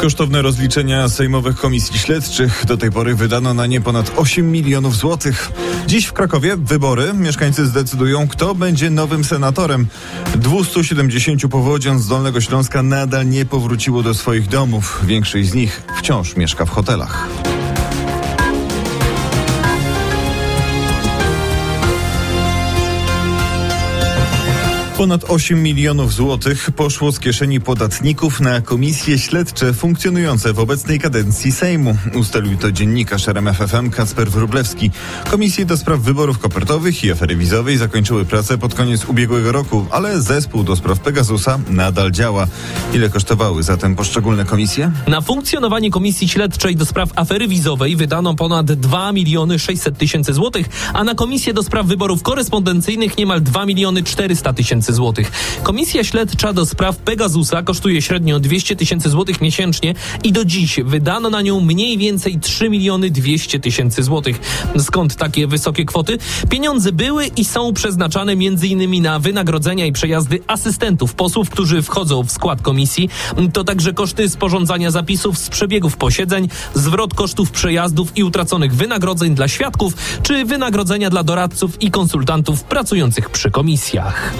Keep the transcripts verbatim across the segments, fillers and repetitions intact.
Kosztowne rozliczenia sejmowych komisji śledczych. Do tej pory wydano na nie ponad osiem milionów złotych. Dziś w Krakowie wybory. Mieszkańcy zdecydują, kto będzie nowym senatorem. dwieście siedemdziesiąt powodzian z Dolnego Śląska nadal nie powróciło do swoich domów. Większość z nich wciąż mieszka w hotelach. Ponad osiem milionów złotych poszło z kieszeni podatników na komisje śledcze funkcjonujące w obecnej kadencji Sejmu. Ustalił to dziennikarz R M F F M Kacper Wróblewski. Komisje do spraw wyborów kopertowych i afery wizowej zakończyły pracę pod koniec ubiegłego roku, ale zespół do spraw Pegasusa nadal działa. Ile kosztowały zatem poszczególne komisje? Na funkcjonowanie komisji śledczej do spraw afery wizowej wydano ponad dwa miliony sześćset tysięcy złotych, a na komisję do spraw wyborów korespondencyjnych niemal dwa miliony czterysta tysięcy złotych. Komisja śledcza do spraw Pegasusa kosztuje średnio dwieście tysięcy złotych miesięcznie i do dziś wydano na nią mniej więcej trzy miliony dwieście tysięcy złotych. Skąd takie wysokie kwoty? Pieniądze były i są przeznaczane między innymi na wynagrodzenia i przejazdy asystentów posłów, którzy wchodzą w skład komisji. To także koszty sporządzania zapisów z przebiegów posiedzeń, zwrot kosztów przejazdów i utraconych wynagrodzeń dla świadków, czy wynagrodzenia dla doradców i konsultantów pracujących przy komisjach.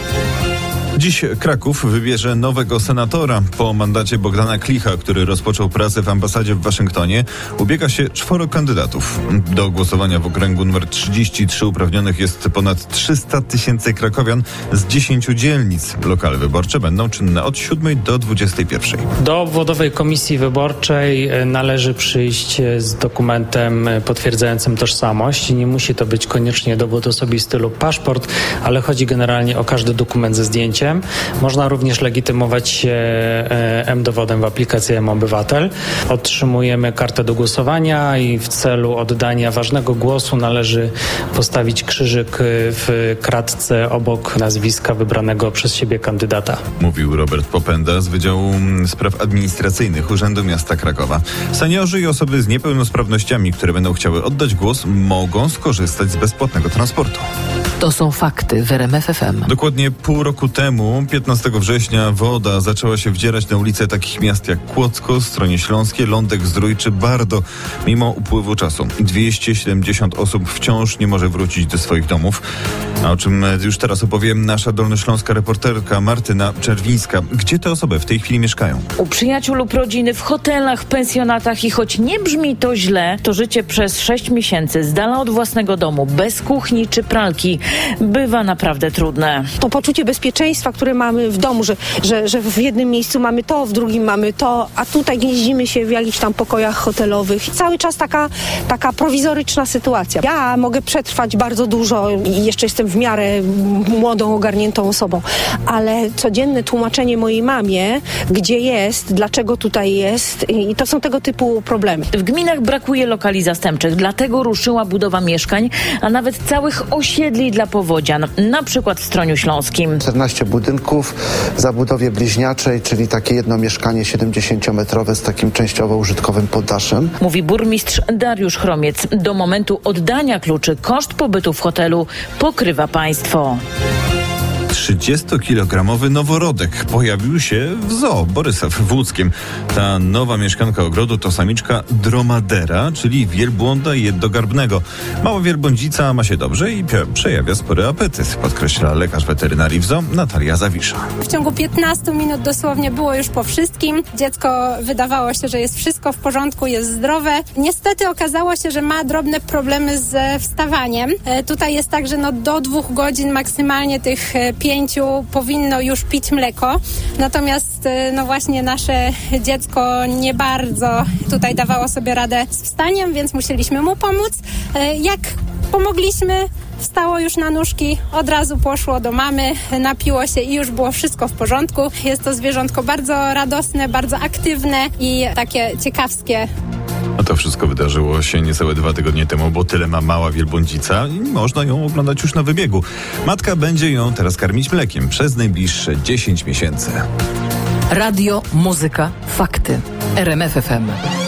Dziś Kraków wybierze nowego senatora. Po mandacie Bogdana Klicha, który rozpoczął pracę w ambasadzie w Waszyngtonie, ubiega się czworo kandydatów. Do głosowania w okręgu numer trzydzieści trzy uprawnionych jest ponad trzysta tysięcy krakowian z dziesięciu dzielnic. Lokale wyborcze będą czynne od siódmej do dwudziestej pierwszej. Do obwodowej komisji wyborczej należy przyjść z dokumentem potwierdzającym tożsamość. Nie musi to być koniecznie dowód osobisty lub paszport, ale chodzi generalnie o każdy dokument ze zdjęciem. Można również legitymować się M-dowodem w aplikacji M-Obywatel. Otrzymujemy kartę do głosowania i w celu oddania ważnego głosu należy postawić krzyżyk w kratce obok nazwiska wybranego przez siebie kandydata. Mówił Robert Popenda z Wydziału Spraw Administracyjnych Urzędu Miasta Krakowa. Seniorzy i osoby z niepełnosprawnościami, które będą chciały oddać głos, mogą skorzystać z bezpłatnego transportu. To są fakty w R M F F M. Dokładnie pół roku temu, piętnastego września, woda zaczęła się wdzierać na ulice takich miast jak Kłodzko, Stronie Śląskie, Lądek-Zdrój czy Bardo. Mimo upływu czasu dwieście siedemdziesiąt osób wciąż nie może wrócić do swoich domów. A o czym już teraz opowie nasza dolnośląska reporterka Martyna Czerwińska. Gdzie te osoby w tej chwili mieszkają? U przyjaciół lub rodziny, w hotelach, pensjonatach i choć nie brzmi to źle, to życie przez sześć miesięcy z dala od własnego domu, bez kuchni czy pralki, bywa naprawdę trudne. To poczucie bezpieczeństwa, które mamy w domu, że, że, że w jednym miejscu mamy to, w drugim mamy to, a tutaj gnieździmy się w jakichś tam pokojach hotelowych. Cały czas taka, taka prowizoryczna sytuacja. Ja mogę przetrwać bardzo dużo i jeszcze jestem w miarę młodą, ogarniętą osobą, ale codzienne tłumaczenie mojej mamie, gdzie jest, dlaczego tutaj jest, i to są tego typu problemy. W gminach brakuje lokali zastępczych, dlatego ruszyła budowa mieszkań, a nawet całych osiedli dla powodzian, na przykład w Stroniu Śląskim. czternaście budynków w zabudowie bliźniaczej, czyli takie jedno mieszkanie siedemdziesięciometrowe z takim częściowo użytkowym poddaszem. Mówi burmistrz Dariusz Chromiec. Do momentu oddania kluczy koszt pobytu w hotelu pokrywa państwo. trzydziestokilogramowy noworodek pojawił się w zoo Borysław w Łódzkiem. Ta nowa mieszkanka ogrodu to samiczka dromadera, czyli wielbłąda jednogarbnego. Mała wielbłądzica ma się dobrze i przejawia spory apetyt, podkreśla lekarz weterynarii w zoo Natalia Zawisza. W ciągu piętnastu minut dosłownie było już po wszystkim. Dziecko wydawało się, że jest wszystko w porządku, jest zdrowe. Niestety okazało się, że ma drobne problemy ze wstawaniem. E, tutaj jest tak, że no do dwóch godzin maksymalnie tych pięciu powinno już pić mleko. Natomiast no właśnie nasze dziecko nie bardzo tutaj dawało sobie radę z wstaniem, więc musieliśmy mu pomóc. Jak pomogliśmy, wstało już na nóżki, od razu poszło do mamy, napiło się i już było wszystko w porządku. Jest to zwierzątko bardzo radosne, bardzo aktywne i takie ciekawskie. A to wszystko wydarzyło się niecałe dwa tygodnie temu, bo tyle ma mała wielbłądzica i można ją oglądać już na wybiegu. Matka będzie ją teraz karmić mlekiem przez najbliższe dziesięć miesięcy. Radio, muzyka, fakty. R M F F M.